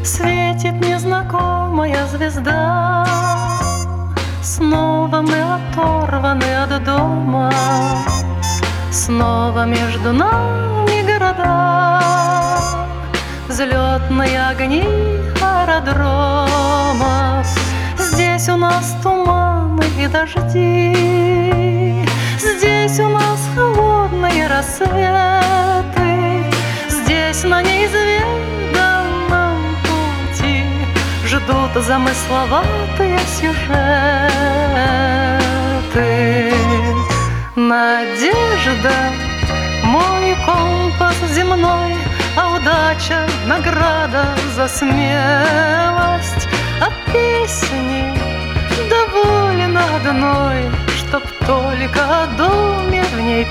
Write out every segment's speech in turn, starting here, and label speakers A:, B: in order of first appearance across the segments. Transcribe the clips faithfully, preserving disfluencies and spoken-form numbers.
A: Светит незнакомая звезда. Снова мы оторваны от дома, снова между нами города, взлетные огни аэродромов. Здесь у нас туманы и дожди, здесь у нас холодные рассветы, здесь на неизведанном пути ждут замысловатые сюжеты. Надежда — мой компас земной, а удача — награда за смелость. А песни доволен одной, чтоб только о доме в ней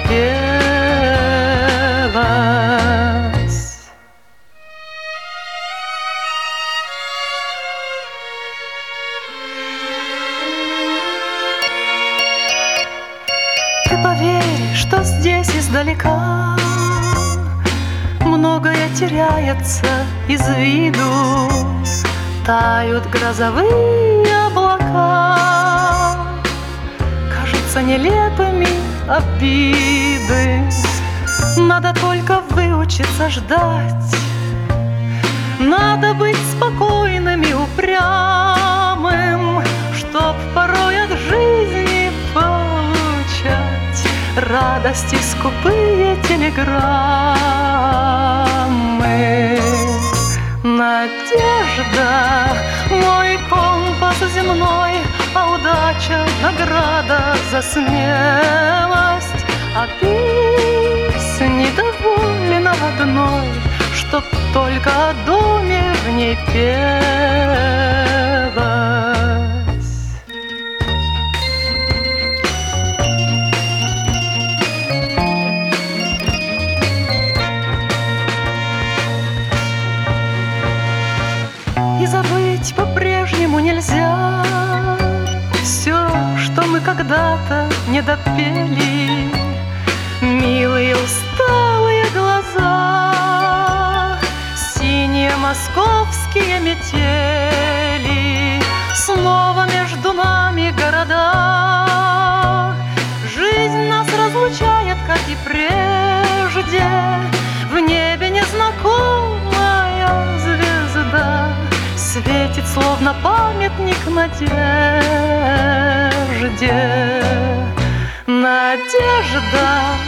A: пелось. Ты поверь, что здесь издалека многое теряется из виду. Тают грозовые облака, кажутся нелепыми обиды. Надо только выучиться ждать, надо быть спокойным и упрямым, чтоб порой от жизни получать радости скупые телеграммы. Надежда — мой компас земной, а удача — награда за смелость. А песни доволен одной, чтоб только о доме в ней пелось. И забыть по-прежнему нельзя все, что мы когда-то не допели. Милые усталые глаза, синие московские метели, снова между нами города. Жизнь нас разлучает, как и прежде, в небе незнакомая звезда светит, словно памятник надежде. Надежда